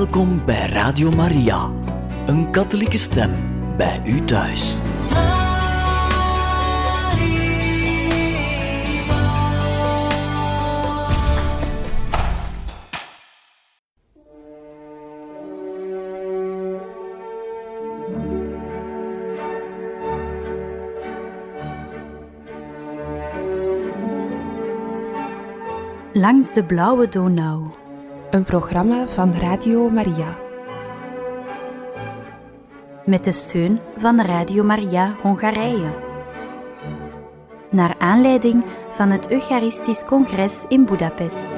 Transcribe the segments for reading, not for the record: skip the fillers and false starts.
Welkom bij Radio Maria, een katholieke stem bij u thuis. Langs de blauwe Donau. Een programma van Radio Maria. Met de steun van Radio Maria Hongarije. Naar aanleiding van het Eucharistisch Congres in Budapest.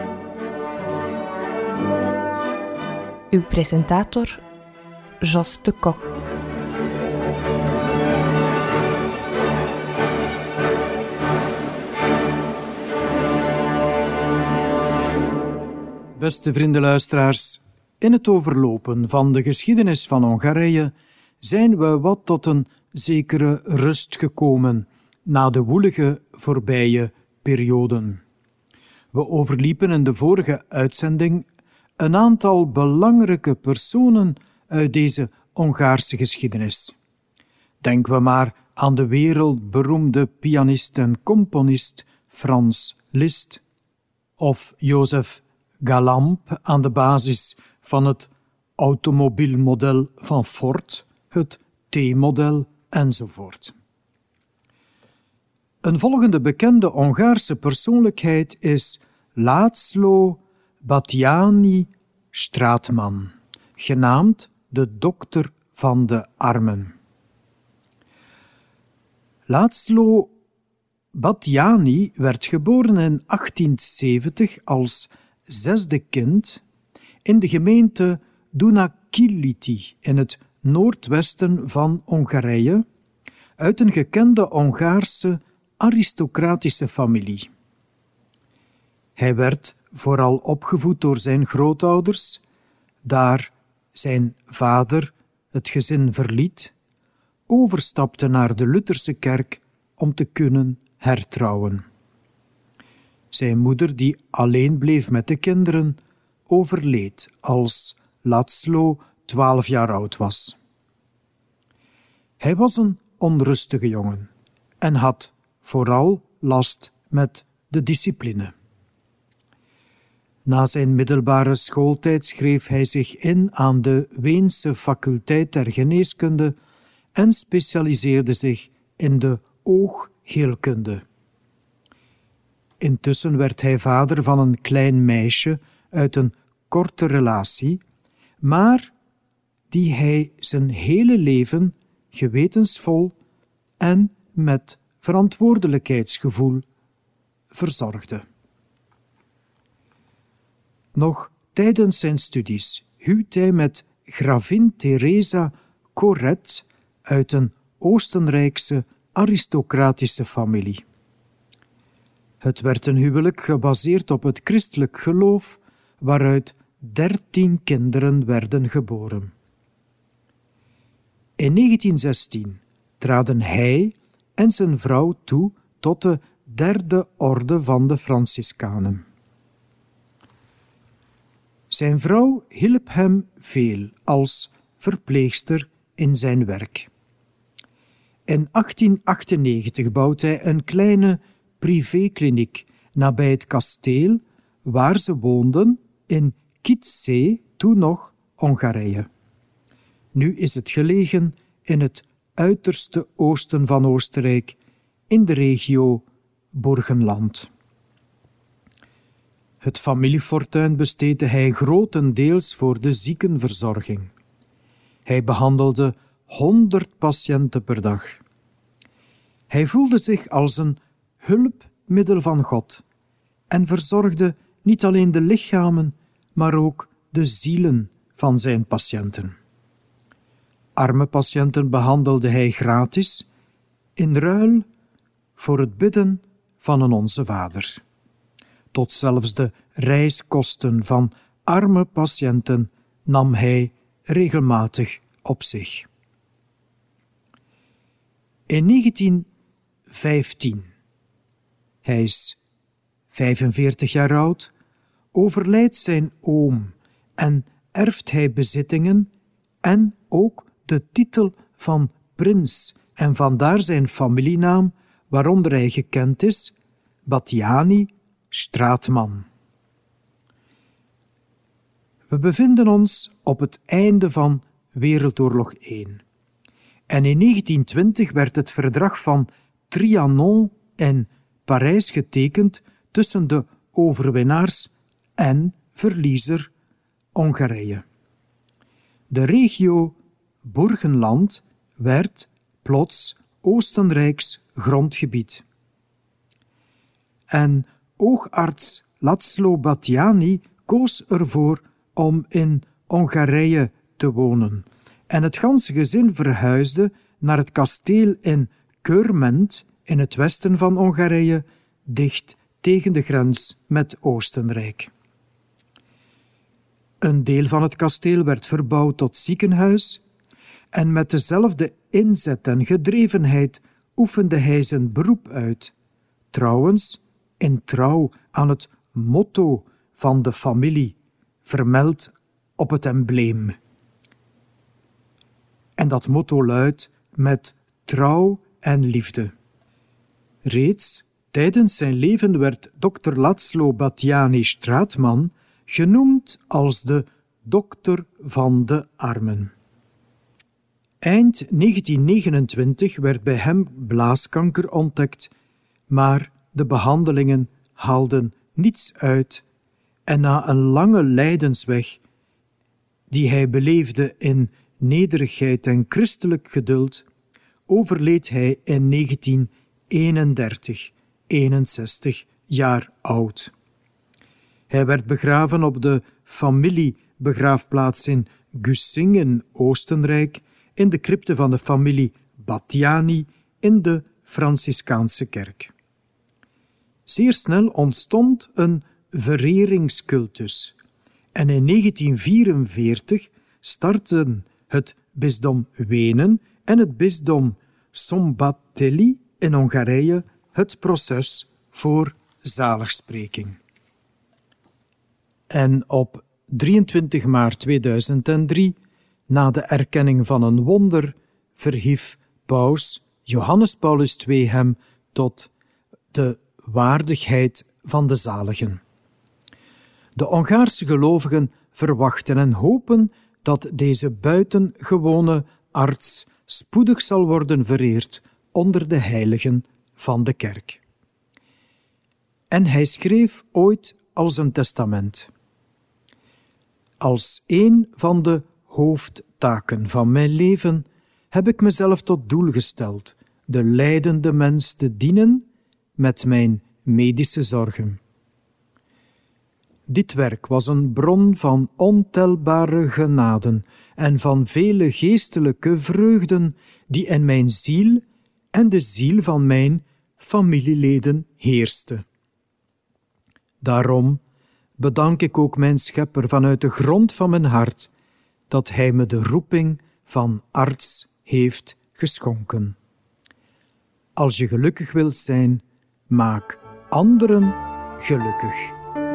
Uw presentator, Jos de Kok. Beste vrienden-luisteraars, in het overlopen van de geschiedenis van Hongarije zijn we wat tot een zekere rust gekomen na de woelige voorbije perioden. We overliepen in de vorige uitzending een aantal belangrijke personen uit deze Hongaarse geschiedenis. Denken we maar aan de wereldberoemde pianist en componist Franz Liszt of Joseph Galamp aan de basis van het automobielmodel van Ford, het T-model enzovoort. Een volgende bekende Hongaarse persoonlijkheid is László Batthyány Straatman, genaamd de dokter van de armen. László Batthyány werd geboren in 1870 als zesde kind in de gemeente Dunakility in het noordwesten van Hongarije uit een gekende Hongaarse aristocratische familie. Hij werd vooral opgevoed door zijn grootouders, daar zijn vader het gezin verliet, overstapte naar de Lutherse kerk om te kunnen hertrouwen. Zijn moeder, die alleen bleef met de kinderen, overleed als László 12 jaar oud was. Hij was een onrustige jongen en had vooral last met de discipline. Na zijn middelbare schooltijd schreef hij zich in aan de Weense faculteit der geneeskunde en specialiseerde zich in de oogheelkunde. Intussen werd hij vader van een klein meisje uit een korte relatie, maar die hij zijn hele leven gewetensvol en met verantwoordelijkheidsgevoel verzorgde. Nog tijdens zijn studies huwt hij met gravin Theresa Koret uit een Oostenrijkse aristocratische familie. Het werd een huwelijk gebaseerd op het christelijk geloof, waaruit 13 kinderen werden geboren. In 1916 traden hij en zijn vrouw toe tot de derde orde van de Franciscanen. Zijn vrouw hielp hem veel als verpleegster in zijn werk. In 1898 bouwt hij een kleine privékliniek nabij het kasteel waar ze woonden in Kitzé, toen nog Hongarije. Nu is het gelegen in het uiterste oosten van Oostenrijk, in de regio Burgenland. Het familiefortuin besteedde hij grotendeels voor de ziekenverzorging. Hij behandelde 100 patiënten per dag. Hij voelde zich als een hulpmiddel van God en verzorgde niet alleen de lichamen, maar ook de zielen van zijn patiënten. Arme patiënten behandelde hij gratis, in ruil voor het bidden van een Onze Vader. Tot zelfs de reiskosten van arme patiënten nam hij regelmatig op zich. In 1915, hij is 45 jaar oud, overlijdt zijn oom en erft hij bezittingen en ook de titel van prins en vandaar zijn familienaam, waaronder hij gekend is, Battiani, straatman. We bevinden ons op het einde van Wereldoorlog I. En in 1920 werd het verdrag van Trianon in Parijs getekend tussen de overwinnaars en verliezer Hongarije. De regio Burgenland werd plots Oostenrijks grondgebied. En oogarts László Batthyány koos ervoor om in Hongarije te wonen. En het ganse gezin verhuisde naar het kasteel in Körment in het westen van Hongarije, dicht tegen de grens met Oostenrijk. Een deel van het kasteel werd verbouwd tot ziekenhuis en met dezelfde inzet en gedrevenheid oefende hij zijn beroep uit. Trouwens, in trouw aan het motto van de familie, vermeld op het embleem. En dat motto luidt: met trouw en liefde. Reeds tijdens zijn leven werd Dr. László Batthyány straatman genoemd als de dokter van de armen. Eind 1929 werd bij hem blaaskanker ontdekt, maar de behandelingen haalden niets uit en na een lange lijdensweg, die hij beleefde in nederigheid en christelijk geduld, overleed hij in 1931, 61 jaar oud. Hij werd begraven op de familiebegraafplaats in Güssingen, Oostenrijk, in de crypte van de familie Batthyány in de Franciscaanse kerk. Zeer snel ontstond een vereringscultus en in 1944 startten het bisdom Wenen en het bisdom Szombathely in Hongarije het proces voor zaligspreking. En op 23 maart 2003, na de erkenning van een wonder, verhief paus Johannes Paulus II hem tot de waardigheid van de zaligen. De Hongaarse gelovigen verwachten en hopen dat deze buitengewone arts spoedig zal worden vereerd onder de heiligen van de kerk. En hij schreef ooit als een testament: als een van de hoofdtaken van mijn leven heb ik mezelf tot doel gesteld de lijdende mens te dienen met mijn medische zorgen. Dit werk was een bron van ontelbare genaden en van vele geestelijke vreugden die in mijn ziel en de ziel van mijn familieleden heerste. Daarom bedank ik ook mijn Schepper vanuit de grond van mijn hart dat Hij me de roeping van arts heeft geschonken. Als je gelukkig wilt zijn, maak anderen gelukkig.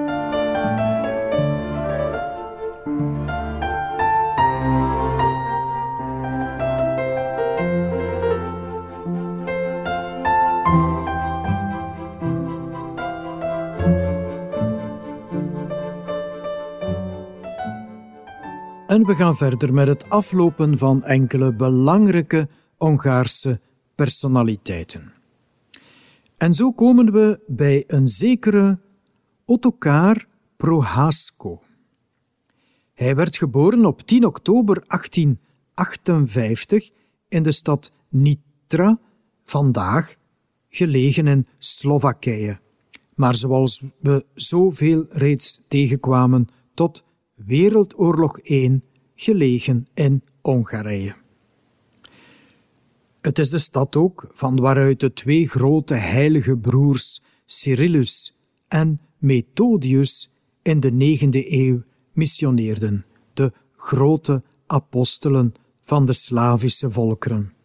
En we gaan verder met het aflopen van enkele belangrijke Hongaarse personaliteiten. En zo komen we bij een zekere Ottokár Prohászka. Hij werd geboren op 10 oktober 1858 in de stad Nitra, vandaag gelegen in Slowakije, maar zoals we zoveel reeds tegenkwamen, tot Wereldoorlog I gelegen in Hongarije. Het is de stad ook van waaruit de twee grote heilige broers Cyrillus en Methodius in de 9e eeuw missioneerden, de grote apostelen van de Slavische volkeren.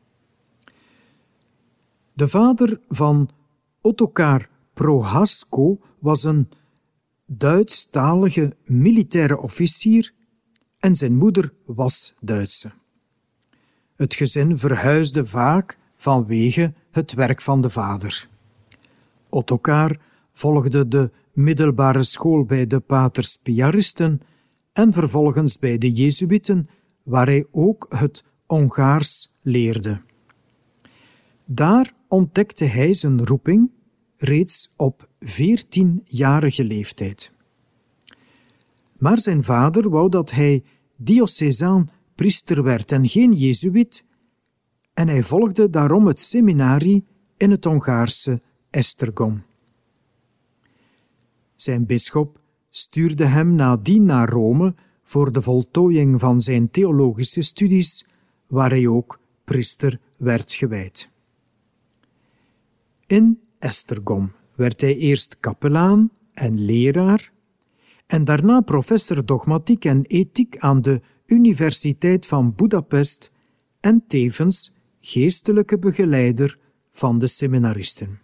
De vader van Ottokár Prohászka was een Duits-talige militaire officier en zijn moeder was Duitse. Het gezin verhuisde vaak vanwege het werk van de vader. Ottokar volgde de middelbare school bij de paters Piaristen en vervolgens bij de Jezuïeten, waar hij ook het Hongaars leerde. Daar ontdekte hij zijn roeping reeds op 14-jarige leeftijd. Maar zijn vader wou dat hij diocesaan priester werd en geen Jezuïet, en hij volgde daarom het seminarie in het Hongaarse Esztergom. Zijn bisschop stuurde hem nadien naar Rome voor de voltooiing van zijn theologische studies, waar hij ook priester werd gewijd. In Esztergom werd hij eerst kapelaan en leraar en daarna professor dogmatiek en ethiek aan de Universiteit van Budapest en tevens geestelijke begeleider van de seminaristen.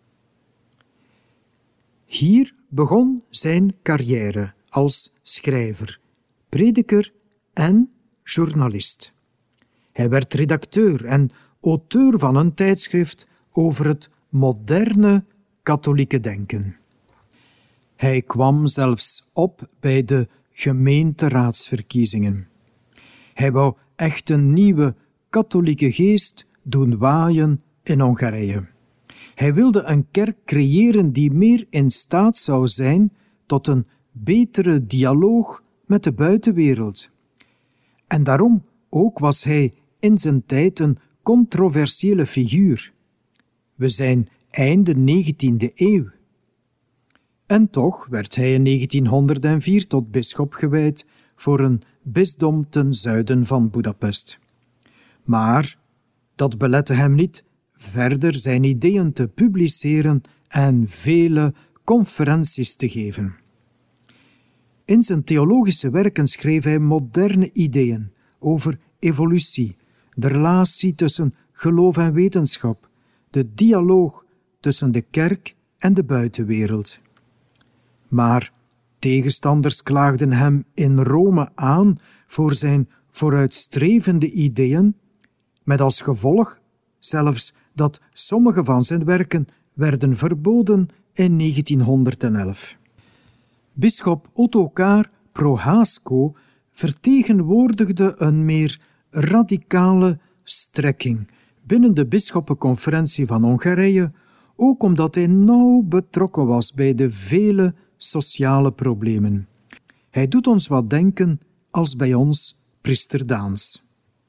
Hier begon zijn carrière als schrijver, prediker en journalist. Hij werd redacteur en auteur van een tijdschrift over het moderne katholieke denken. Hij kwam zelfs op bij de gemeenteraadsverkiezingen. Hij wou echt een nieuwe katholieke geest doen waaien in Hongarije. Hij wilde een kerk creëren die meer in staat zou zijn tot een betere dialoog met de buitenwereld. En daarom ook was hij in zijn tijd een controversiële figuur. We zijn einde 19e eeuw. En toch werd hij in 1904 tot bisschop gewijd voor een bisdom ten zuiden van Budapest. Maar dat belette hem niet verder zijn ideeën te publiceren en vele conferenties te geven. In zijn theologische werken schreef hij moderne ideeën over evolutie, de relatie tussen geloof en wetenschap, de dialoog tussen de kerk en de buitenwereld. Maar tegenstanders klaagden hem in Rome aan voor zijn vooruitstrevende ideeën, met als gevolg zelfs dat sommige van zijn werken werden verboden in 1911. Bisschop Ottokar Prohászko vertegenwoordigde een meer radicale strekking binnen de bisschoppenconferentie van Hongarije, ook omdat hij nauw betrokken was bij de vele sociale problemen. Hij doet ons wat denken als bij ons priester Daans.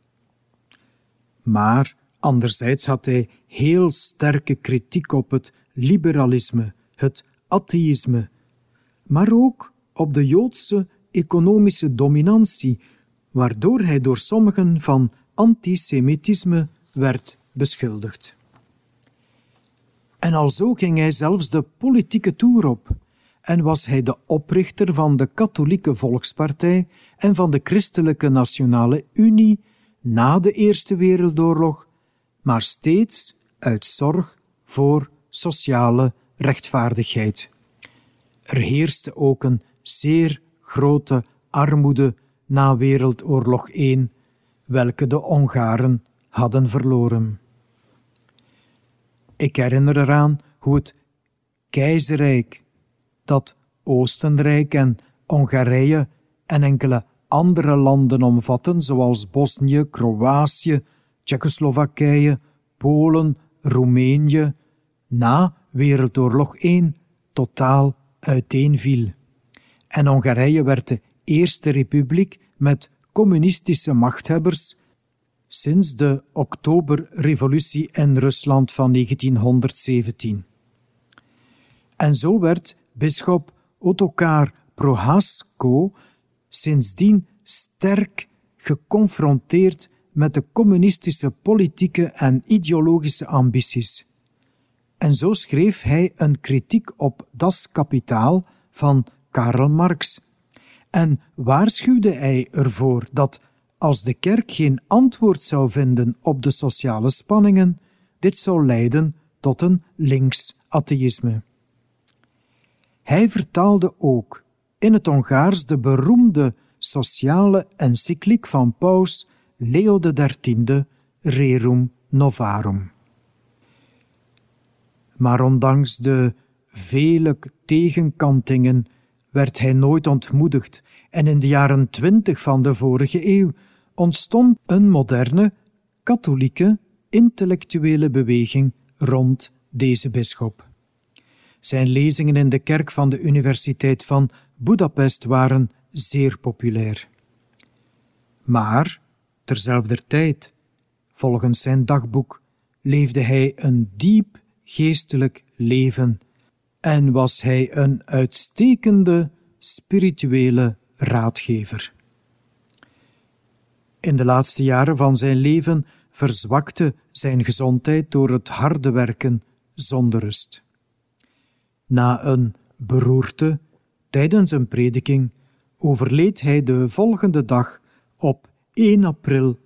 Maar anderzijds had hij heel sterke kritiek op het liberalisme, het atheïsme, maar ook op de Joodse economische dominantie, waardoor hij door sommigen van antisemitisme werd beschuldigd. En alzo ging hij zelfs de politieke toer op en was hij de oprichter van de Katholieke Volkspartij en van de Christelijke Nationale Unie na de Eerste Wereldoorlog, maar steeds uit zorg voor sociale rechtvaardigheid. Er heerste ook een zeer grote armoede na Wereldoorlog I, welke de Hongaren hadden verloren. Ik herinner eraan hoe het keizerrijk, dat Oostenrijk en Hongarije en enkele andere landen omvatten, zoals Bosnië, Kroatië, Tsjechoslowakije, Polen, Roemenië, na Wereldoorlog I totaal uiteenviel. En Hongarije werd de eerste republiek met communistische machthebbers sinds de Oktoberrevolutie in Rusland van 1917. En zo werd bisschop Ottokar Prohászko sindsdien sterk geconfronteerd met de communistische politieke en ideologische ambities. En zo schreef hij een kritiek op Das Kapitaal van Karl Marx en waarschuwde hij ervoor dat als de kerk geen antwoord zou vinden op de sociale spanningen, dit zou leiden tot een links atheïsme. Hij vertaalde ook in het Hongaars de beroemde sociale encycliek van paus Leo XIII, Rerum Novarum. Maar ondanks de vele tegenkantingen werd hij nooit ontmoedigd en in de jaren 20 van de vorige eeuw ontstond een moderne, katholieke, intellectuele beweging rond deze bisschop. Zijn lezingen in de kerk van de Universiteit van Budapest waren zeer populair. Maar, terzelfder tijd, volgens zijn dagboek, leefde hij een diep geestelijk leven en was hij een uitstekende spirituele raadgever. In de laatste jaren van zijn leven verzwakte zijn gezondheid door het harde werken zonder rust. Na een beroerte tijdens een prediking overleed hij de volgende dag op 1 april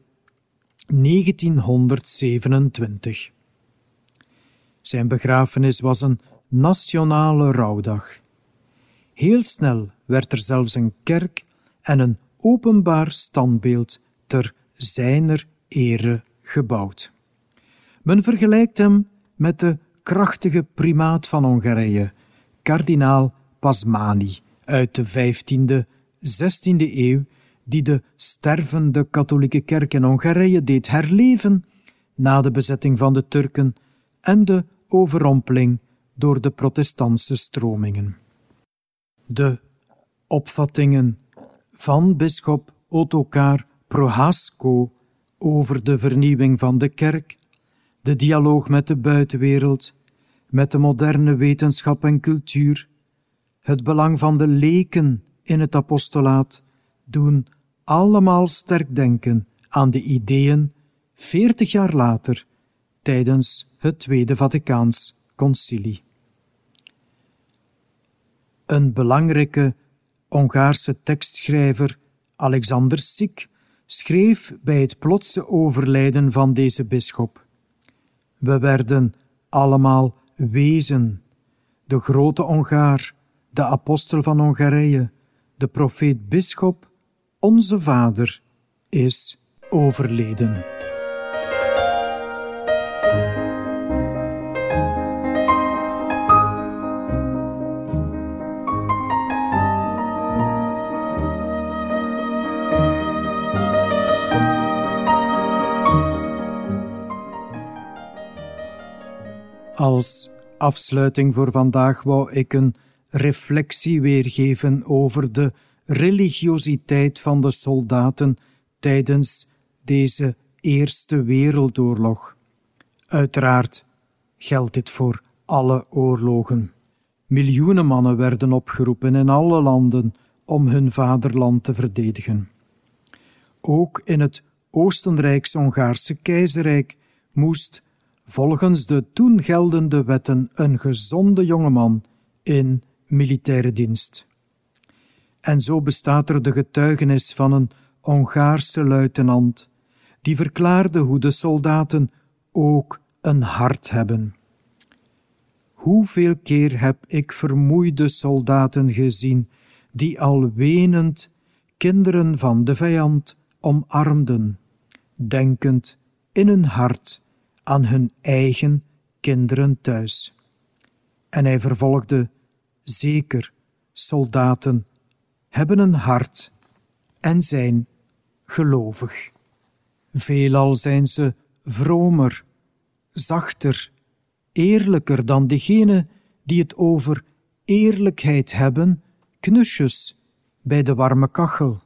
1927. Zijn begrafenis was een nationale rouwdag. Heel snel werd er zelfs een kerk en een openbaar standbeeld ter zijner ere gebouwd. Men vergelijkt hem met de krachtige primaat van Hongarije, kardinaal Pasmani, uit de 15e, 16e eeuw, die de stervende katholieke kerk in Hongarije deed herleven na de bezetting van de Turken en de overrompeling door de protestantse stromingen. De opvattingen van bisschop Ottokar Prohasko over de vernieuwing van de kerk, de dialoog met de buitenwereld, met de moderne wetenschap en cultuur, het belang van de leken in het apostolaat, doen allemaal sterk denken aan de ideeën 40 jaar later, tijdens het Tweede Vaticaans Concilie. Een belangrijke Hongaarse tekstschrijver, Alexander Sik, schreef bij het plotse overlijden van deze bisschop: we werden allemaal wezen, de grote Hongaar, de apostel van Hongarije, de profeet-bisschop, onze vader, is overleden. Als afsluiting voor vandaag wou ik een reflectie weergeven over de religiositeit van de soldaten tijdens deze Eerste Wereldoorlog. Uiteraard geldt dit voor alle oorlogen. Miljoenen mannen werden opgeroepen in alle landen om hun vaderland te verdedigen. Ook in het Oostenrijks-Hongaarse keizerrijk moest volgens de toen geldende wetten een gezonde jongeman in militaire dienst. En zo bestaat er de getuigenis van een Hongaarse luitenant, die verklaarde hoe de soldaten ook een hart hebben. Hoeveel keer heb ik vermoeide soldaten gezien, die al wenend kinderen van de vijand omarmden, denkend in hun hart aan hun eigen kinderen thuis. En hij vervolgde: zeker, soldaten hebben een hart en zijn gelovig. Veelal zijn ze vromer, zachter, eerlijker dan degenen die het over eerlijkheid hebben, knusjes bij de warme kachel.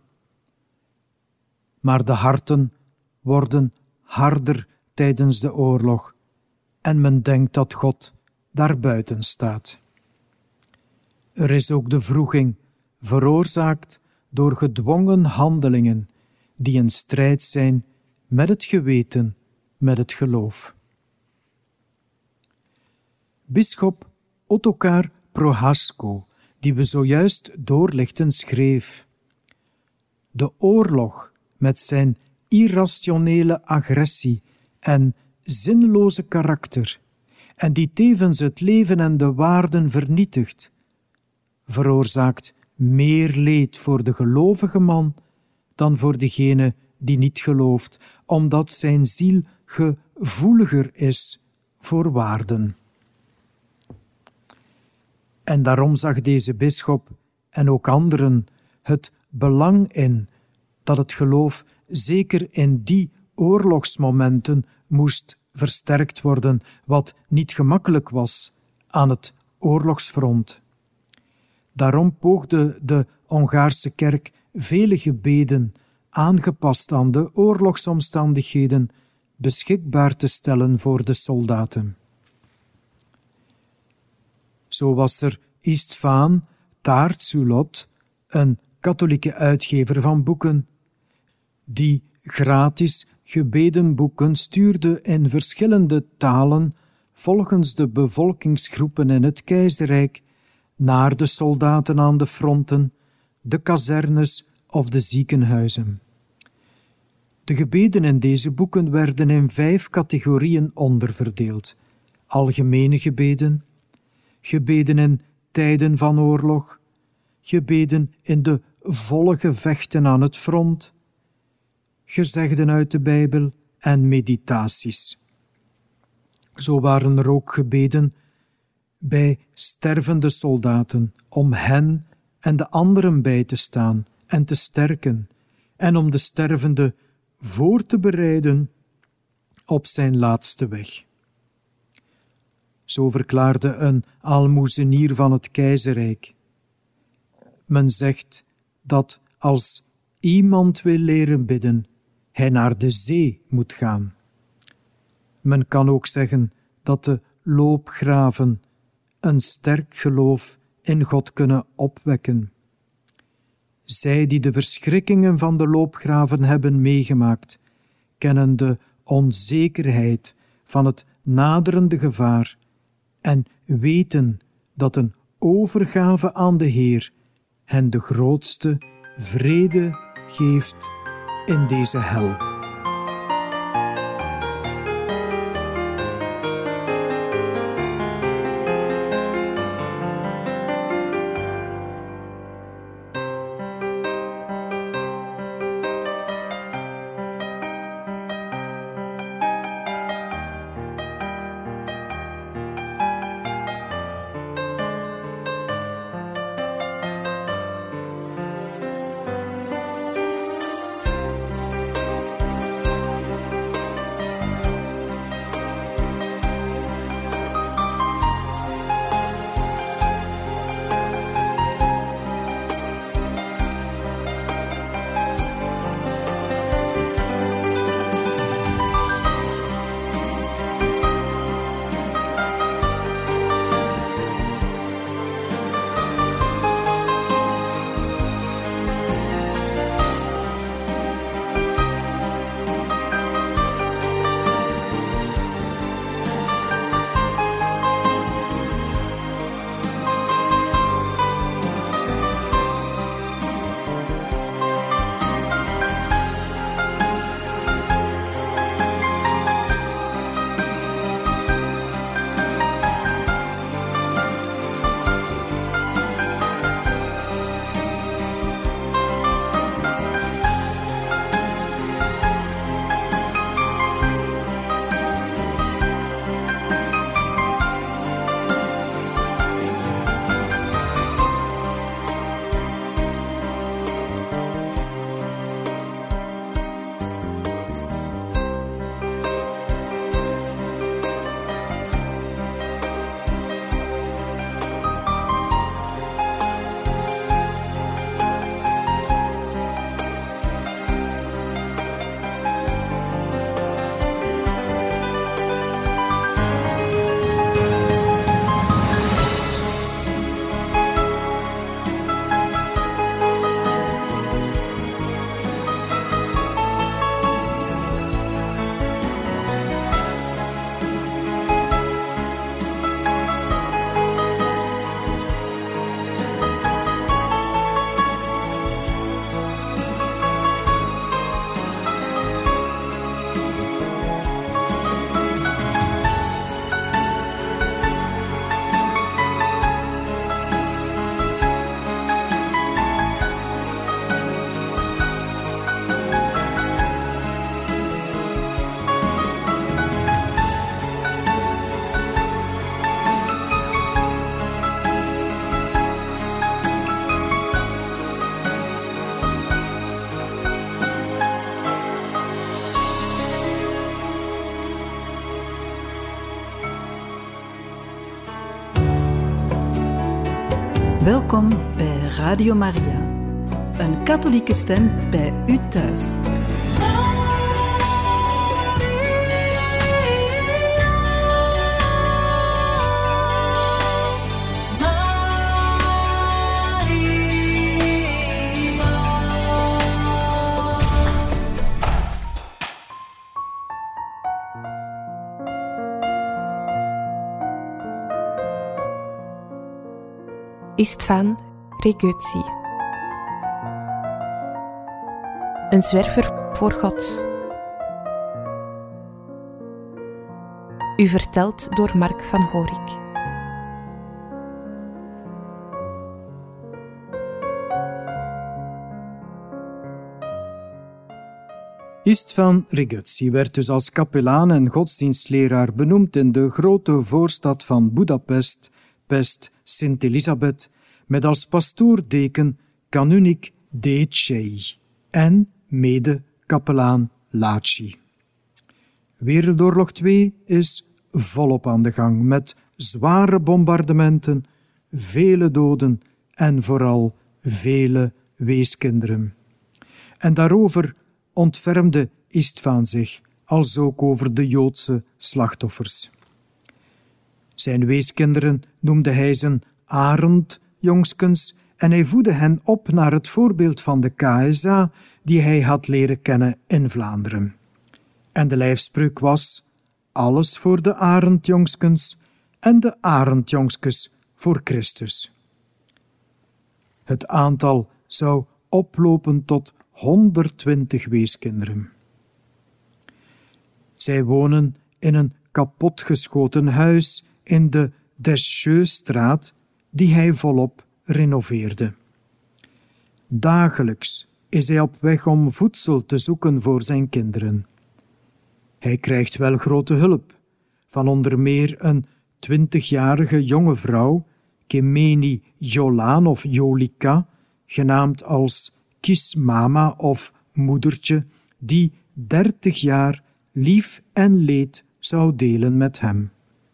Maar de harten worden harder tijdens de oorlog en men denkt dat God daarbuiten staat. Er is ook de wroeging, veroorzaakt door gedwongen handelingen die in strijd zijn met het geweten, met het geloof. Bisschop Ottokar Prohasko, die we zojuist doorlichten, schreef: de oorlog met zijn irrationele agressie en zinloze karakter, en die tevens het leven en de waarden vernietigt, veroorzaakt meer leed voor de gelovige man dan voor degene die niet gelooft, omdat zijn ziel gevoeliger is voor waarden. En daarom zag deze bisschop en ook anderen het belang in dat het geloof zeker in die oorlogsmomenten moest versterkt worden, wat niet gemakkelijk was aan het oorlogsfront. Daarom poogde de Hongaarse kerk vele gebeden, aangepast aan de oorlogsomstandigheden, beschikbaar te stellen voor de soldaten. Zo was er István Tárculot, een katholieke uitgever van boeken, die gratis gebedenboeken stuurde in verschillende talen volgens de bevolkingsgroepen in het keizerrijk naar de soldaten aan de fronten, de kazernes of de ziekenhuizen. De gebeden in deze boeken werden in 5 categorieën onderverdeeld: algemene gebeden, gebeden in tijden van oorlog, gebeden in de volle gevechten aan het front, gezegden uit de Bijbel en meditaties. Zo waren er ook gebeden bij stervende soldaten om hen en de anderen bij te staan en te sterken en om de stervende voor te bereiden op zijn laatste weg. Zo verklaarde een aalmoezenier van het keizerrijk: men zegt dat als iemand wil leren bidden, hij naar de zee moet gaan. Men kan ook zeggen dat de loopgraven een sterk geloof in God kunnen opwekken. Zij die de verschrikkingen van de loopgraven hebben meegemaakt, kennen de onzekerheid van het naderende gevaar en weten dat een overgave aan de Heer hen de grootste vrede geeft in deze hel. Welkom bij Radio Maria, een katholieke stem bij u thuis. Istvan Regutsi. Een zwerver voor God. U verteld door Mark van Horik. Istvan Regutsi werd dus als kapelaan en godsdienstleraar benoemd in de grote voorstad van Budapest, Pest Sint-Elisabeth, met als pastoor-deken kanunik Décei en mede-kapelaan László. Wereldoorlog II is volop aan de gang, met zware bombardementen, vele doden en vooral vele weeskinderen. En daarover ontfermde Istvan zich, als ook over de Joodse slachtoffers. Zijn weeskinderen noemde hij zijn arendjongskens en hij voedde hen op naar het voorbeeld van de KSA die hij had leren kennen in Vlaanderen. En de lijfspreuk was: alles voor de arendjongskens en de arendjongskes voor Christus. Het aantal zou oplopen tot 120 weeskinderen. Zij wonen in een kapotgeschoten huis in de Descheustraat, die hij volop renoveerde. Dagelijks is hij op weg om voedsel te zoeken voor zijn kinderen. Hij krijgt wel grote hulp van onder meer een 20-jarige jonge vrouw, Kemeni Jolan of Jolika, genaamd als Kismama of moedertje, die 30 jaar lief en leed zou delen met hem.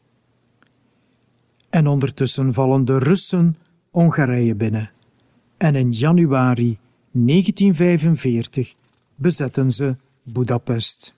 En ondertussen vallen de Russen Hongarije binnen. En in januari 1945 bezetten ze Budapest.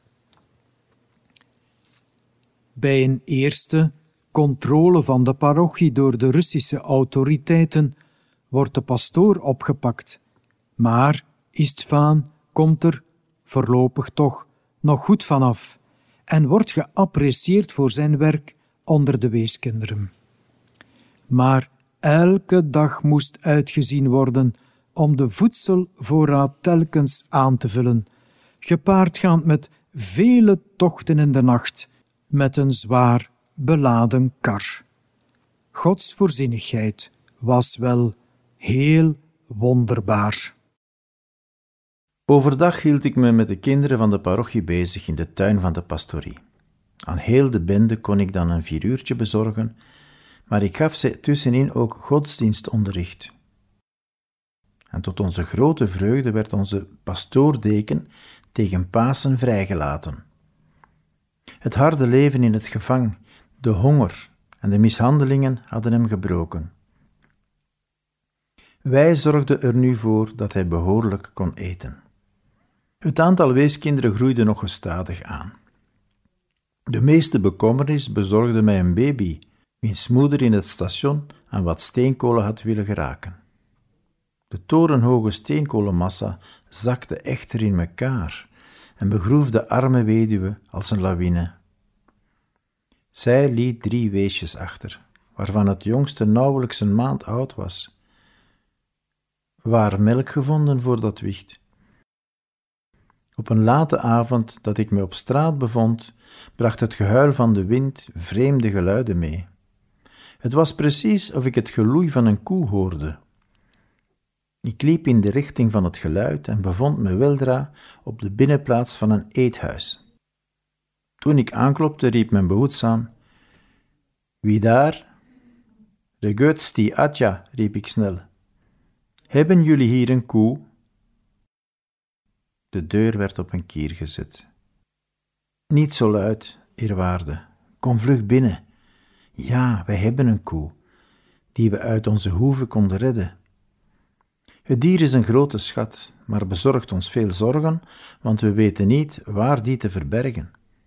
Bij een eerste controle van de parochie door de Russische autoriteiten wordt de pastoor opgepakt. Maar Istvan komt er, voorlopig toch, nog goed vanaf en wordt geapprecieerd voor zijn werk onder de weeskinderen. Maar elke dag moest uitgezien worden om de voedselvoorraad telkens aan te vullen, gepaardgaand met vele tochten in de nacht met een zwaar beladen kar. Gods voorzienigheid was wel heel wonderbaar. Overdag hield ik me met de kinderen van de parochie bezig in de tuin van de pastorie. Aan heel de bende kon ik dan een 4 uurtje bezorgen, maar ik gaf ze tussenin ook godsdienstonderricht. En tot onze grote vreugde werd onze pastoordeken tegen Pasen vrijgelaten. Het harde leven in het gevang, de honger en de mishandelingen hadden hem gebroken. Wij zorgden er nu voor dat hij behoorlijk kon eten. Het aantal weeskinderen groeide nog gestadig aan. De meeste bekommernis bezorgde mij een baby, wiens moeder in het station aan wat steenkolen had willen geraken. De torenhoge steenkolenmassa zakte echter in mekaar en begroef de arme weduwe als een lawine. Zij liet 3 weesjes achter, waarvan het jongste nauwelijks een maand oud was. Waar melk gevonden voor dat wicht? Op een late avond dat ik me op straat bevond, bracht het gehuil van de wind vreemde geluiden mee. Het was precies of ik het geloei van een koe hoorde. Ik liep in de richting van het geluid en bevond me weldra op de binnenplaats van een eethuis. Toen ik aanklopte, riep men behoedzaam: "Wie daar?" "Regutsi, Atja," riep ik snel. "Hebben jullie hier een koe?" De deur werd op een kier gezet. "Niet zo luid, eerwaarde. Kom vlug binnen. Ja, wij hebben een koe. die we uit onze hoeve konden redden. Het dier is een grote schat, maar bezorgt ons veel zorgen, want we weten niet waar die te verbergen.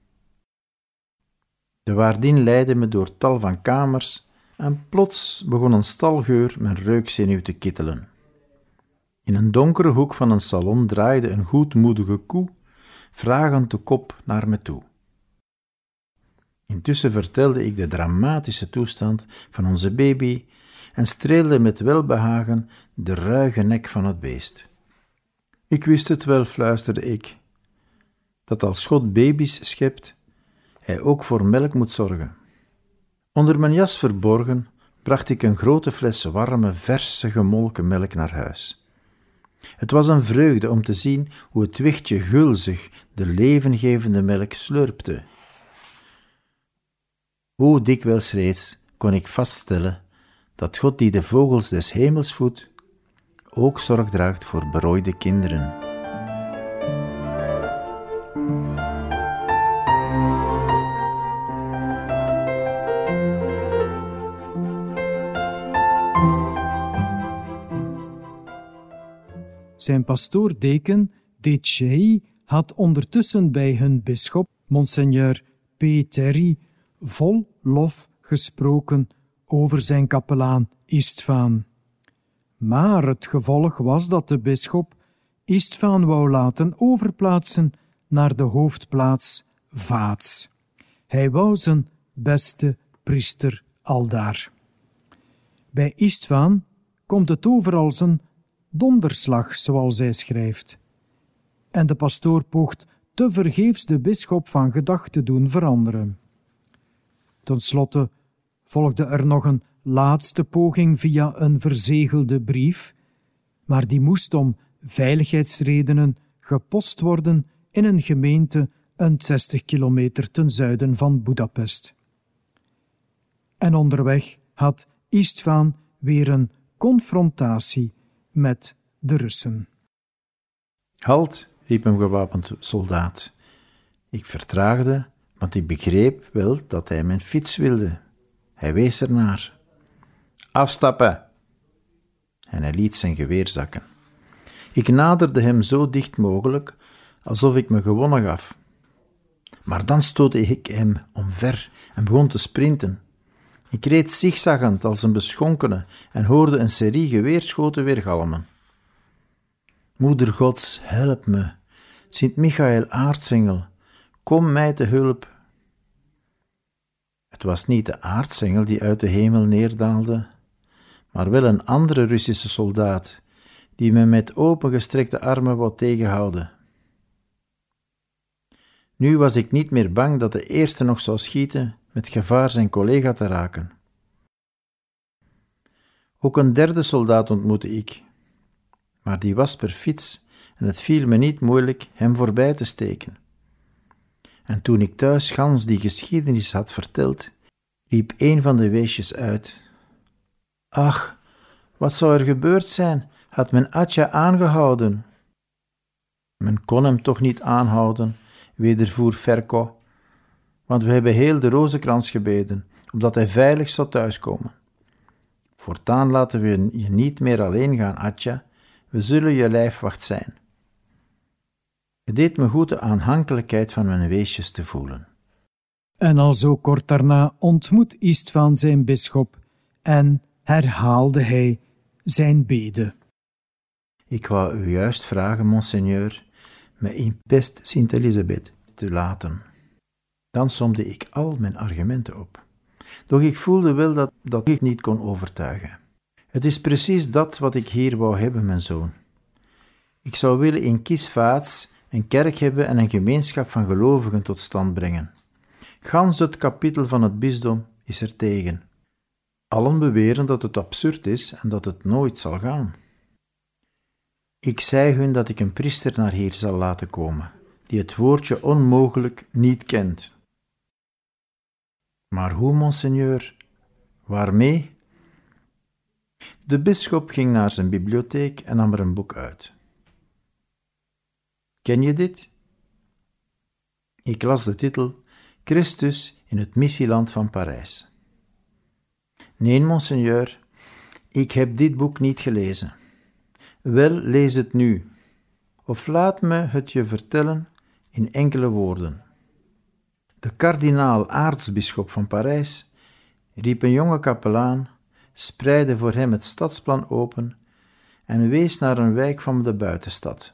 De waardin leidde me door tal van kamers en plots begon een stalgeur mijn reukzenuw te kittelen. In een donkere hoek van een salon draaide een goedmoedige koe, vragend de kop naar me toe. Intussen vertelde ik de dramatische toestand van onze baby en streelde met welbehagen de ruige nek van het beest. Ik wist het wel, fluisterde ik, dat als God baby's schept, hij ook voor melk moet zorgen. Onder mijn jas verborgen bracht ik een grote fles warme, verse gemolken melk naar huis. Het was een vreugde om te zien hoe het wichtje gulzig de levengevende melk slurpte. Hoe dikwijls reeds kon ik vaststellen dat God die de vogels des hemels voedt, ook zorg draagt voor berooide kinderen. Zijn pastoor-deken Decei had ondertussen bij hun bisschop, monseigneur P. Terry, vol lof gesproken over zijn kapelaan Istvaan. Maar het gevolg was dat de bisschop Istvaan wou laten overplaatsen naar de hoofdplaats Vaats. Hij wou zijn beste priester aldaar. Bij Istvaan komt het over als een donderslag, zoals hij schrijft. En de pastoor poogt tevergeefs de bisschop van gedachte doen veranderen. Ten slotte volgde er nog een laatste poging via een verzegelde brief, maar die moest om veiligheidsredenen gepost worden in een gemeente een 60 kilometer ten zuiden van Budapest. En onderweg had Istvaan weer een confrontatie met de Russen. Halt, riep een gewapend soldaat. Ik vertraagde, want ik begreep wel dat hij mijn fiets wilde. Hij wees ernaar. Afstappen! En hij liet zijn geweer zakken. Ik naderde hem zo dicht mogelijk, alsof ik me gewonnen gaf. Maar dan stootte ik hem omver en begon te sprinten. Ik reed zigzaggend als een beschonkene en hoorde een serie geweerschoten weergalmen. Moeder Gods, help me. Sint Michael aartsengel, kom mij te hulp. Het was niet de aartsengel die uit de hemel neerdaalde, maar wel een andere Russische soldaat, die me met opengestrekte armen wou tegenhouden. Nu was ik niet meer bang dat de eerste nog zou schieten met gevaar zijn collega te raken. Ook een derde soldaat ontmoette ik, maar die was per fiets en het viel me niet moeilijk hem voorbij te steken. En toen ik thuis gans die geschiedenis had verteld, riep een van de weesjes uit: Ach, wat zou er gebeurd zijn, had men Atja aangehouden? Men kon hem toch niet aanhouden, wedervoer Ferko, want we hebben heel de rozenkrans gebeden, opdat hij veilig zou thuiskomen. Voortaan laten we je niet meer alleen gaan, Atja, we zullen je lijfwacht zijn. Het deed me goed de aanhankelijkheid van mijn weesjes te voelen. En al zo kort daarna ontmoet Istvaan zijn bisschop en herhaalde hij zijn bede. Ik wou u juist vragen, monseigneur, me in pest Sint Elisabeth te laten. Dan somde ik al mijn argumenten op. Doch ik voelde wel dat ik niet kon overtuigen. Het is precies dat wat ik hier wou hebben, mijn zoon. Ik zou willen in Kiesvaats een kerk hebben en een gemeenschap van gelovigen tot stand brengen. Gans het kapitel van het bisdom is er tegen. Allen beweren dat het absurd is en dat het nooit zal gaan. Ik zei hun dat ik een priester naar hier zal laten komen, die het woordje onmogelijk niet kent. Maar hoe, monseigneur? Waarmee? De bisschop ging naar zijn bibliotheek en nam er een boek uit. Ken je dit? Ik las de titel Christus in het missieland van Parijs. Nee, monseigneur, Ik heb dit boek niet gelezen. Wel, lees het nu, of laat me het je vertellen in enkele woorden. De kardinaal aartsbisschop van Parijs riep een jonge kapelaan, spreidde voor hem het stadsplan open en wees naar een wijk van de buitenstad.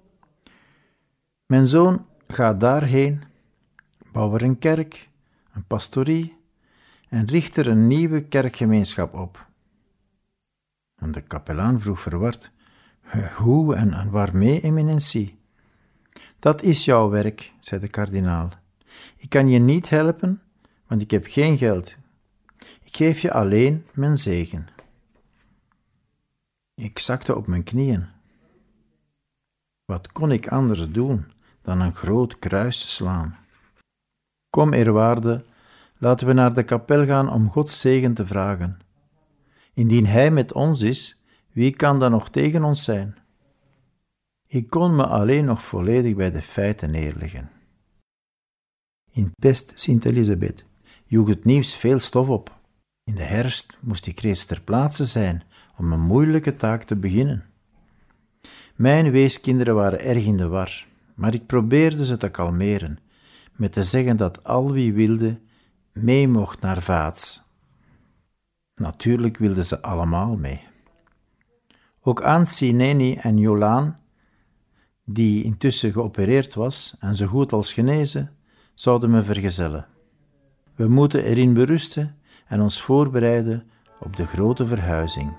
Mijn zoon, ga daarheen, bouw er een kerk, een pastorie en richt er een nieuwe kerkgemeenschap op. En de kapelaan vroeg verward, hoe en waarmee, eminentie? Dat is jouw werk, zei de kardinaal. Ik kan je niet helpen, want ik heb geen geld. Ik geef je alleen mijn zegen. Ik zakte op mijn knieën. Wat kon ik anders doen dan een groot kruis slaan? Kom, eerwaarde, laten we naar de kapel gaan om Gods zegen te vragen. Indien Hij met ons is, wie kan dan nog tegen ons zijn? Ik kon me alleen nog volledig bij de feiten neerleggen. In Pest Sint-Elisabeth joeg het nieuws veel stof op. In de herfst moest ik reeds ter plaatse zijn om een moeilijke taak te beginnen. Mijn weeskinderen waren erg in de war, maar ik probeerde ze te kalmeren, met te zeggen dat al wie wilde, mee mocht naar Vaats. Natuurlijk wilden ze allemaal mee. Ook Ansi, Neni en Jolaan, die intussen geopereerd was en zo goed als genezen, zouden me vergezellen. We moeten erin berusten en ons voorbereiden op de grote verhuizing.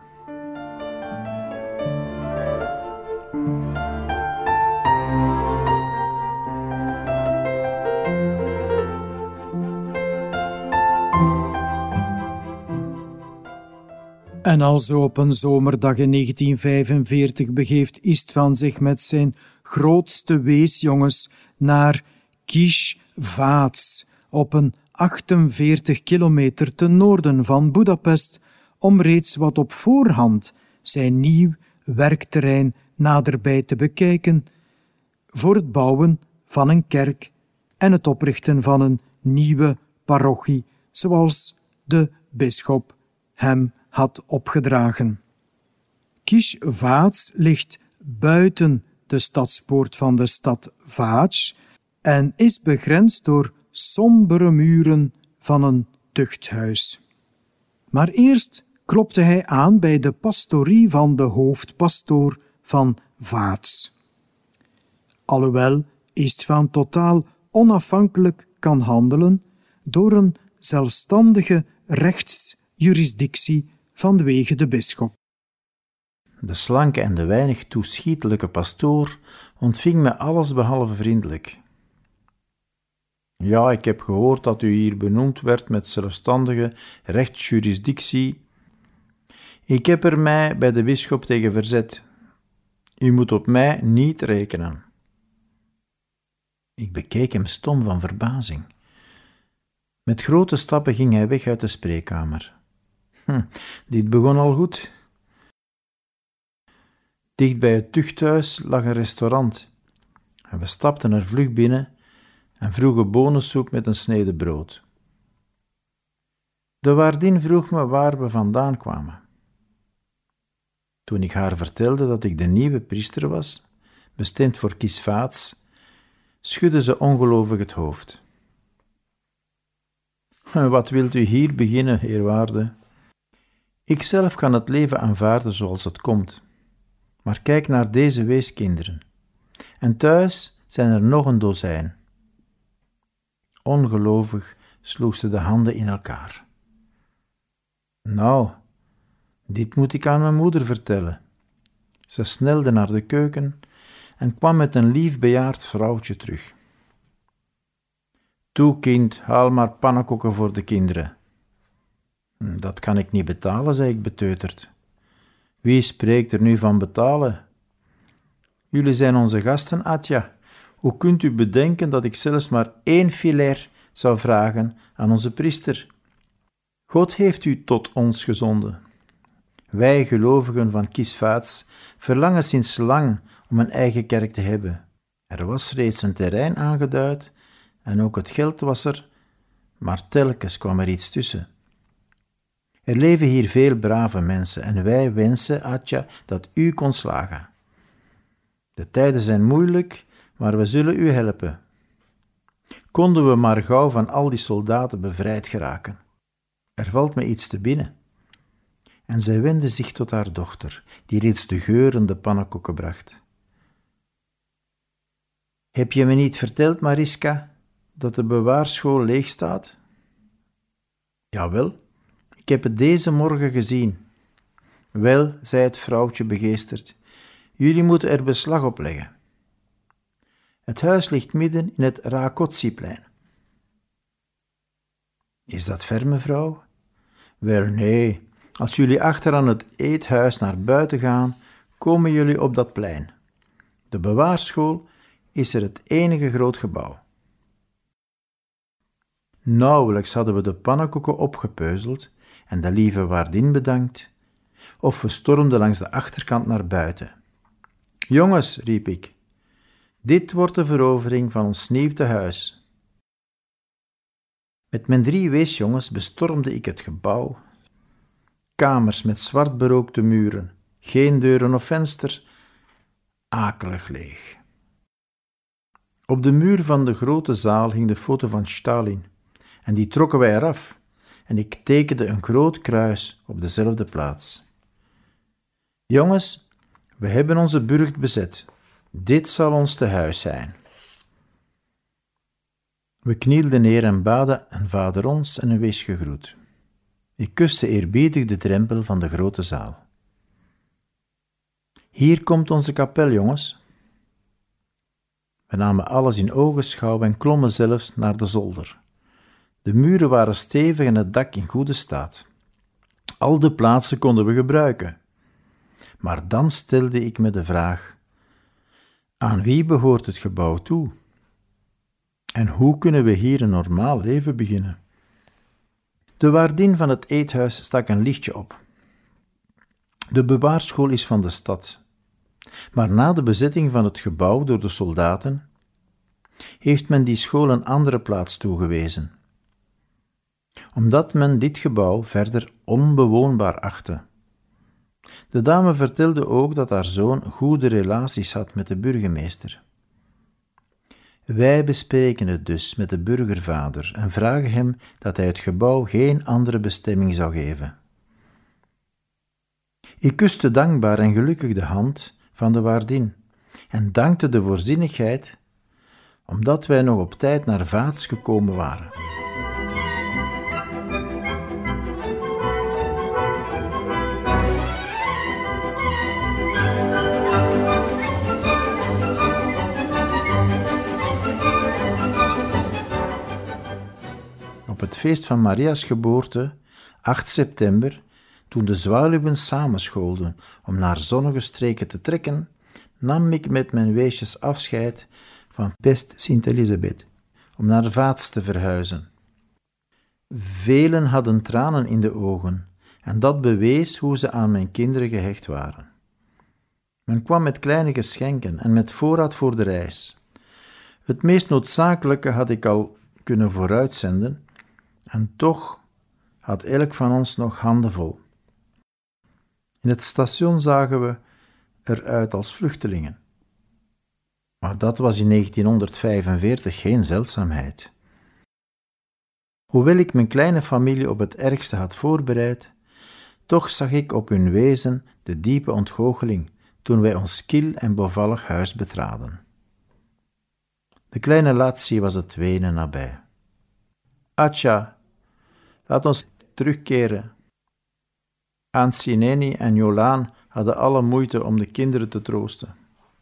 En alzo op een zomerdag in 1945 begeeft Istvan zich met zijn grootste weesjongens naar Kiss-Vaats, op een 48 kilometer ten noorden van Budapest, om reeds wat op voorhand zijn nieuw werkterrein naderbij te bekijken, voor het bouwen van een kerk en het oprichten van een nieuwe parochie, zoals de bisschop hem had opgedragen. Kiss-Vaats ligt buiten de stadspoort van de stad Vác en is begrensd door sombere muren van een tuchthuis. Maar eerst klopte hij aan bij de pastorie van de hoofdpastoor van Vác. Alhoewel Istvan totaal onafhankelijk kan handelen door een zelfstandige rechtsjurisdictie vanwege de bisschop. De slanke en de weinig toeschietelijke pastoor ontving me allesbehalve vriendelijk. Ja, ik heb gehoord dat u hier benoemd werd met zelfstandige rechtsjurisdictie. Ik heb er mij bij de bisschop tegen verzet. U moet op mij niet rekenen. Ik bekeek hem stom van verbazing. Met grote stappen ging hij weg uit de spreekkamer. Dit begon al goed. Dicht bij het tuchthuis lag een restaurant en we stapten er vlug binnen en vroegen bonensoep met een snede brood. De waardin vroeg me waar we vandaan kwamen. Toen ik haar vertelde dat ik de nieuwe priester was, bestemd voor Kiss-Vaats, schudde ze ongelovig het hoofd. Wat wilt u hier beginnen, eerwaarde? Ikzelf kan het leven aanvaarden zoals het komt. Maar kijk naar deze weeskinderen. En thuis zijn er nog een dozijn. Ongelovig sloeg ze de handen in elkaar. Nou, dit moet ik aan mijn moeder vertellen. Ze snelde naar de keuken en kwam met een lief bejaard vrouwtje terug. Toe, kind, haal maar pannenkoeken voor de kinderen. Dat kan ik niet betalen, zei ik beteuterd. Wie spreekt er nu van betalen? Jullie zijn onze gasten, Atja. Hoe kunt u bedenken dat ik zelfs maar 1 filair zou vragen aan onze priester? God heeft u tot ons gezonden. Wij, gelovigen van Kiss-Vaats, verlangen sinds lang om een eigen kerk te hebben. Er was reeds een terrein aangeduid en ook het geld was er, maar telkens kwam er iets tussen. Er leven hier veel brave mensen en wij wensen, Atja, dat u kon slagen. De tijden zijn moeilijk, maar we zullen u helpen. Konden we maar gauw van al die soldaten bevrijd geraken. Er valt me iets te binnen. En zij wendde zich tot haar dochter, die reeds de geurende pannenkoeken bracht. Heb je me niet verteld, Mariska, dat de bewaarschool leeg staat? Jawel, ik heb het deze morgen gezien. Wel, zei het vrouwtje begeesterd, jullie moeten er beslag op leggen. Het huis ligt midden in het Rákócziplein. Is dat ver, mevrouw? Wel, nee. Als jullie achteraan het eethuis naar buiten gaan, komen jullie op dat plein. De bewaarschool is er het enige groot gebouw. Nauwelijks hadden we de pannenkoeken opgepeuzeld en de lieve waardin bedankt, of we stormden langs de achterkant naar buiten. Jongens, riep ik, dit wordt de verovering van ons nieuw tehuis. Met mijn 3 weesjongens bestormde ik het gebouw. Kamers met zwart berookte muren, geen deuren of vensters, akelig leeg. Op de muur van de grote zaal hing de foto van Stalin, en die trokken wij eraf, en ik tekende een groot kruis op dezelfde plaats. Jongens, we hebben onze burcht bezet. Dit zal ons tehuis zijn. We knielden neer en baden een vader ons en een wees gegroet. Ik kuste eerbiedig de drempel van de grote zaal. Hier komt onze kapel, jongens. We namen alles in ogenschouw en klommen zelfs naar de zolder. De muren waren stevig en het dak in goede staat. Al de plaatsen konden we gebruiken. Maar dan stelde ik me de vraag: aan wie behoort het gebouw toe? En hoe kunnen we hier een normaal leven beginnen? De waardin van het eethuis stak een lichtje op. De bewaarschool is van de stad. Maar na de bezetting van het gebouw door de soldaten, heeft men die school een andere plaats toegewezen, omdat men dit gebouw verder onbewoonbaar achtte. De dame vertelde ook dat haar zoon goede relaties had met de burgemeester. Wij bespreken het dus met de burgervader en vragen hem dat hij het gebouw geen andere bestemming zou geven. Ik kuste dankbaar en gelukkig de hand van de waardin en dankte de voorzienigheid, omdat wij nog op tijd naar Vaats gekomen waren. Op het feest van Maria's geboorte, 8 september, toen de zwaluwen samenschoolden om naar zonnige streken te trekken, nam ik met mijn weesjes afscheid van Pest Sint-Elisabeth om naar Vaats te verhuizen. Velen hadden tranen in de ogen en dat bewees hoe ze aan mijn kinderen gehecht waren. Men kwam met kleine geschenken en met voorraad voor de reis. Het meest noodzakelijke had ik al kunnen vooruitzenden en toch had elk van ons nog handen vol. In het station zagen we eruit als vluchtelingen. Maar dat was in 1945 geen zeldzaamheid. Hoewel ik mijn kleine familie op het ergste had voorbereid, toch zag ik op hun wezen de diepe ontgoocheling toen wij ons kil en bevallig huis betraden. De kleine Latsi was het wenen nabij. Atja, laat ons terugkeren. Ansineni en Jolaan hadden alle moeite om de kinderen te troosten.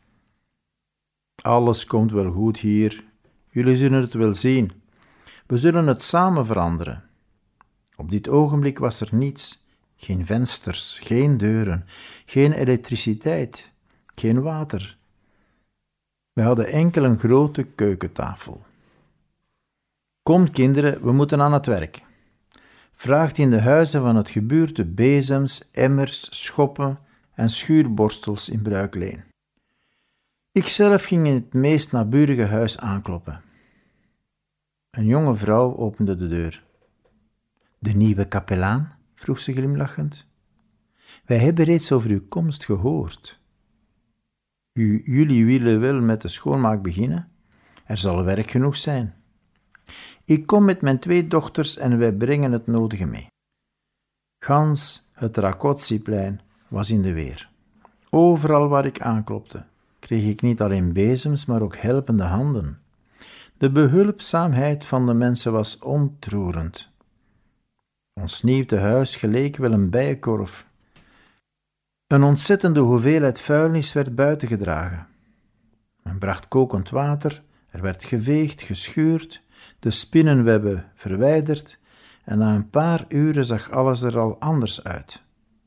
Alles komt wel goed hier, jullie zullen het wel zien. We zullen het samen veranderen. Op dit ogenblik was er niets, geen vensters, geen deuren, geen elektriciteit, geen water. We hadden enkel een grote keukentafel. Kom kinderen, we moeten aan het werk. Vraagt in de huizen van het gebuurte bezems, emmers, schoppen en schuurborstels in bruikleen. Ikzelf ging in het meest naburige huis aankloppen. Een jonge vrouw opende de deur. De nieuwe kapelaan? vroeg ze glimlachend. Wij hebben reeds over uw komst gehoord. Jullie willen wel met de schoonmaak beginnen? Er zal werk genoeg zijn. Ik kom met mijn 2 dochters en wij brengen het nodige mee. Gans het Rákóczi-plein was in de weer. Overal waar ik aanklopte, kreeg ik niet alleen bezems, maar ook helpende handen. De behulpzaamheid van de mensen was ontroerend. Ons nieuw tehuis geleek wel een bijenkorf. Een ontzettende hoeveelheid vuilnis werd buiten gedragen. Men bracht kokend water, er werd geveegd, geschuurd, de spinnenwebben verwijderd en na een paar uren zag alles er al anders uit.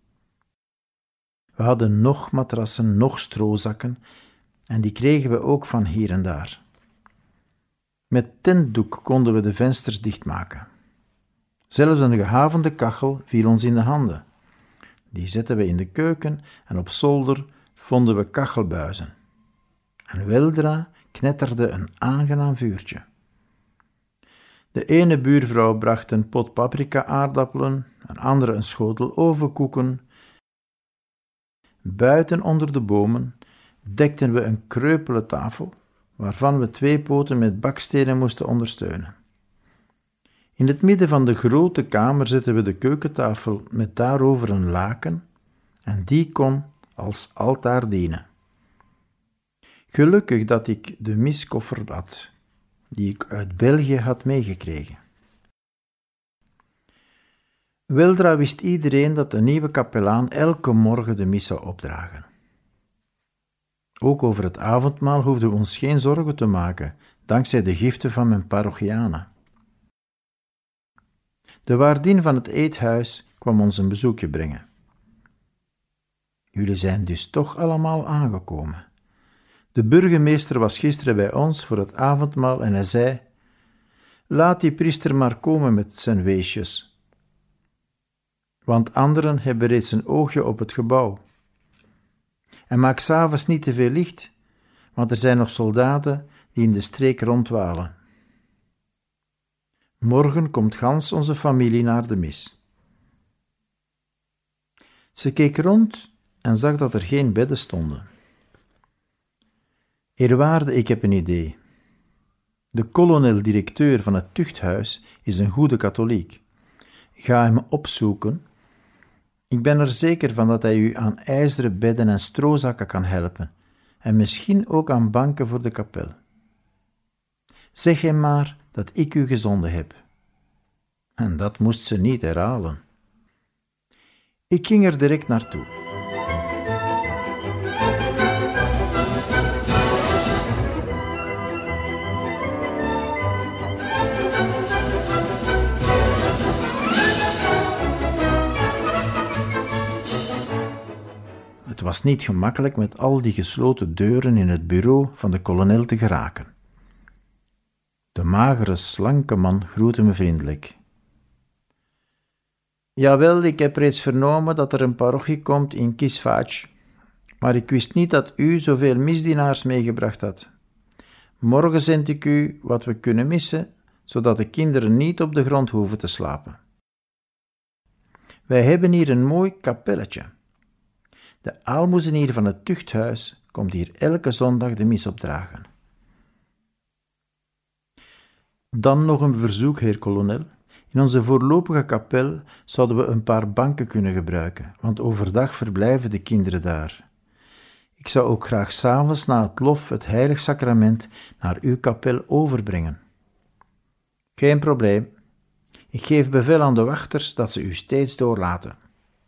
We hadden nog matrassen, nog stroozakken en die kregen we ook van hier en daar. Met tentdoek konden we de vensters dichtmaken. Zelfs een gehavende kachel viel ons in de handen. Die zetten we in de keuken en op zolder vonden we kachelbuizen. En weldra knetterde een aangenaam vuurtje. De ene buurvrouw bracht een pot paprika-aardappelen, een andere een schotel ovenkoeken. Buiten onder de bomen dekten we een kreupele tafel, waarvan we 2 poten met bakstenen moesten ondersteunen. In het midden van de grote kamer zetten we de keukentafel met daarover een laken en die kon als altaar dienen. Gelukkig dat ik de miskoffer had, die ik uit België had meegekregen. Weldra wist iedereen dat de nieuwe kapelaan elke morgen de mis zou opdragen. Ook over het avondmaal hoefden we ons geen zorgen te maken, dankzij de giften van mijn parochianen. De waardin van het eethuis kwam ons een bezoekje brengen. Jullie zijn dus toch allemaal aangekomen. De burgemeester was gisteren bij ons voor het avondmaal en hij zei: laat die priester maar komen met zijn weesjes. Want anderen hebben reeds een oogje op het gebouw. En maak 's avonds niet te veel licht, want er zijn nog soldaten die in de streek rondwalen. Morgen komt gans onze familie naar de mis. Ze keek rond en zag dat er geen bedden stonden. Eerwaarde, ik heb een idee. De kolonel-directeur van het tuchthuis is een goede katholiek. Ga hem opzoeken. Ik ben er zeker van dat hij u aan ijzeren bedden en stroozakken kan helpen, en misschien ook aan banken voor de kapel. Zeg hem maar dat ik u gezonden heb. En dat moest ze niet herhalen. Ik ging er direct naartoe. Het was niet gemakkelijk met al die gesloten deuren in het bureau van de kolonel te geraken. De magere, slanke man groette me vriendelijk. Jawel, ik heb reeds vernomen dat er een parochie komt in Kisvac, maar ik wist niet dat u zoveel misdienaars meegebracht had. Morgen zend ik u wat we kunnen missen, zodat de kinderen niet op de grond hoeven te slapen. Wij hebben hier een mooi kapelletje. De aalmoezenier van het tuchthuis komt hier elke zondag de mis opdragen. Dan nog een verzoek, heer kolonel. In onze voorlopige kapel zouden we een paar banken kunnen gebruiken, want overdag verblijven de kinderen daar. Ik zou ook graag 's avonds na het lof het heilig sacrament naar uw kapel overbrengen. Geen probleem. Ik geef bevel aan de wachters dat ze u steeds doorlaten.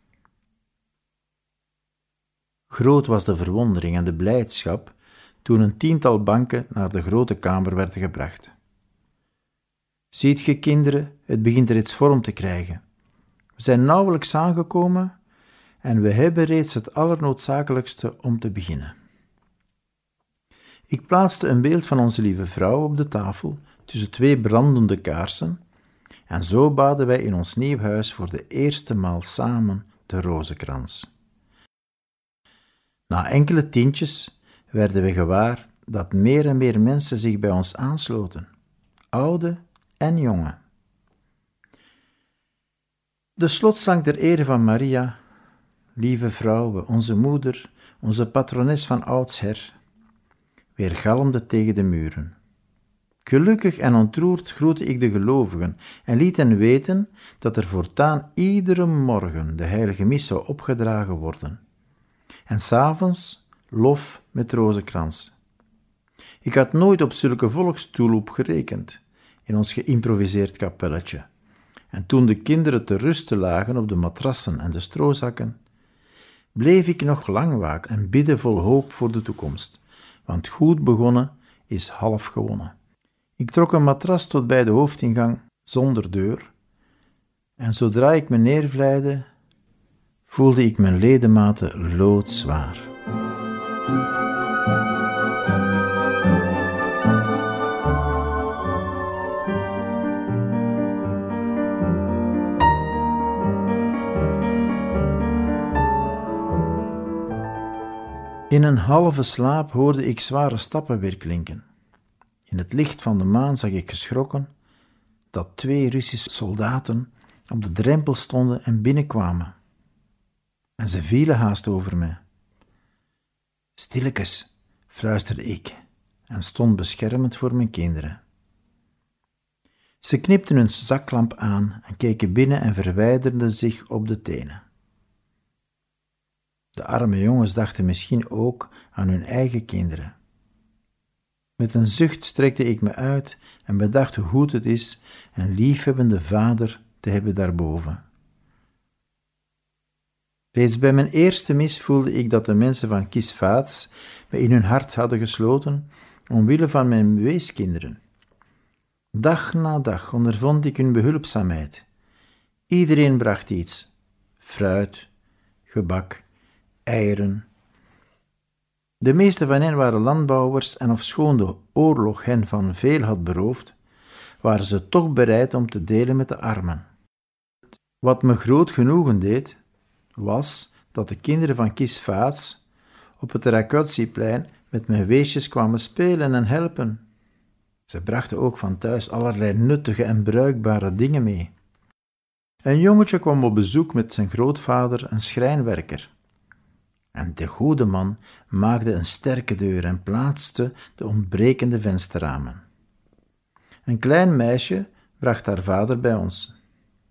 Groot was de verwondering en de blijdschap toen een 10-tal banken naar de grote kamer werden gebracht. Ziet ge, kinderen, het begint reeds vorm te krijgen. We zijn nauwelijks aangekomen en we hebben reeds het allernoodzakelijkste om te beginnen. Ik plaatste een beeld van onze lieve vrouw op de tafel tussen 2 brandende kaarsen en zo baden wij in ons nieuw huis voor de eerste maal samen de rozenkrans. Na enkele tientjes werden we gewaar dat meer en meer mensen zich bij ons aansloten, oude en jonge. De slotzang ter ere van Maria, lieve vrouwe, onze moeder, onze patrones van oudsher, weergalmde tegen de muren. Gelukkig en ontroerd groette ik de gelovigen en liet hen weten dat er voortaan iedere morgen de heilige mis zou opgedragen worden. En 's avonds lof met rozenkrans. Ik had nooit op zulke volkstoeloep gerekend in ons geïmproviseerd kapelletje. En toen de kinderen te rusten lagen op de matrassen en de stroozakken, bleef ik nog lang waken en bidden vol hoop voor de toekomst, want goed begonnen is half gewonnen. Ik trok een matras tot bij de hoofdingang zonder deur, en zodra ik me neervlijde, voelde ik mijn ledematen loodzwaar. In een halve slaap hoorde ik zware stappen weerklinken. In het licht van de maan zag ik geschrokken dat 2 Russische soldaten op de drempel stonden en binnenkwamen. En ze vielen haast over mij. Stilletjes, fluisterde ik en stond beschermend voor mijn kinderen. Ze knipten hun zaklamp aan en keken binnen en verwijderden zich op de tenen. De arme jongens dachten misschien ook aan hun eigen kinderen. Met een zucht strekte ik me uit en bedacht hoe goed het is een liefhebbende vader te hebben daarboven. Reeds bij mijn eerste mis voelde ik dat de mensen van Kisvaats me in hun hart hadden gesloten omwille van mijn weeskinderen. Dag na dag ondervond ik hun behulpzaamheid. Iedereen bracht iets: fruit, gebak, eieren. De meeste van hen waren landbouwers en ofschoon de oorlog hen van veel had beroofd, waren ze toch bereid om te delen met de armen. Wat me groot genoegen deed, was dat de kinderen van Kisvaats op het Rakotsieplein met mijn weesjes kwamen spelen en helpen. Ze brachten ook van thuis allerlei nuttige en bruikbare dingen mee. Een jongetje kwam op bezoek met zijn grootvader, een schrijnwerker. En de goede man maakte een sterke deur en plaatste de ontbrekende vensterramen. Een klein meisje bracht haar vader bij ons.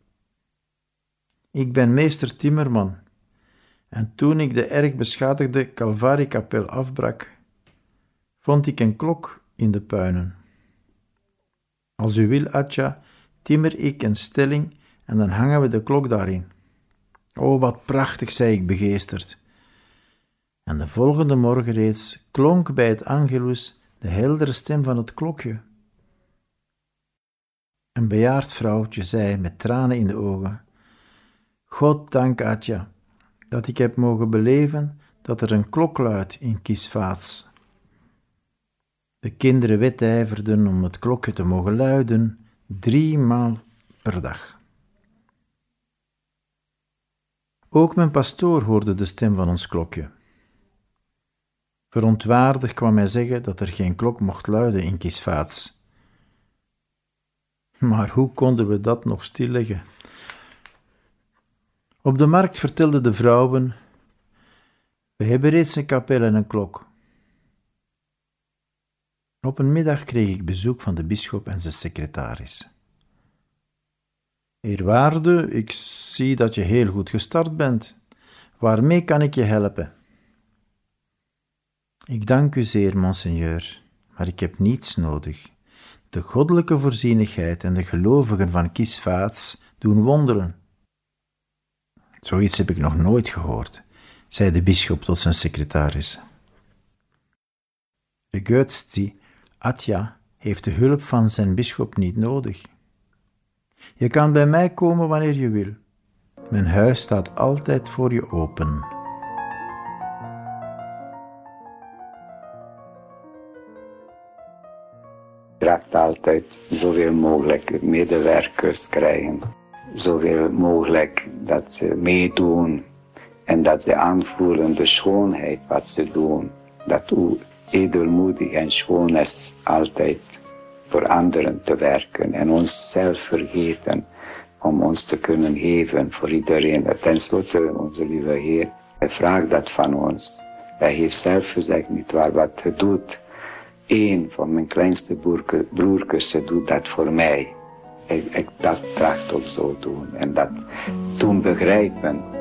Ik ben meester timmerman, en toen ik de erg beschadigde Calvariekapel afbrak, vond ik een klok in de puinen. Als u wil, Atja, timmer ik een stelling en dan hangen we de klok daarin. O, wat prachtig, zei ik begeesterd. En de volgende morgen reeds klonk bij het Angelus de heldere stem van het klokje. Een bejaard vrouwtje zei met tranen in de ogen: God dank, Atja, dat ik heb mogen beleven dat er een klok luidt in Kisvaats. De kinderen wedijverden om het klokje te mogen luiden 3 maal per dag. Ook mijn pastoor hoorde de stem van ons klokje. Verontwaardigd kwam hij zeggen dat er geen klok mocht luiden in Kisvaats. Maar hoe konden we dat nog stilleggen? Op de markt vertelden de vrouwen: we hebben reeds een kapel en een klok. Op een middag kreeg ik bezoek van de bisschop en zijn secretaris. Eerwaarde, ik zie dat je heel goed gestart bent. Waarmee kan ik je helpen? Ik dank u zeer, monseigneur, maar ik heb niets nodig. De goddelijke voorzienigheid en de gelovigen van Kisvaats doen wonderen. Zoiets heb ik nog nooit gehoord, zei de bisschop tot zijn secretaris. De Götzi, Atja, heeft de hulp van zijn bisschop niet nodig. Je kan bij mij komen wanneer je wil. Mijn huis staat altijd voor je open. Tracht altijd zoveel mogelijk medewerkers krijgen. Zoveel mogelijk dat ze meedoen en dat ze aanvoelen de schoonheid wat ze doen. Dat hoe edelmoedig en schoon is altijd voor anderen te werken en onszelf vergeten om ons te kunnen geven voor iedereen. En tenslotte, onze lieve Heer, hij vraagt dat van ons. Hij heeft zelf gezegd, nietwaar, wat hij doet. Eén van mijn kleinste broertjes, ze doet dat voor mij. Ik dat tracht ook zo doen. En dat toen begrijpen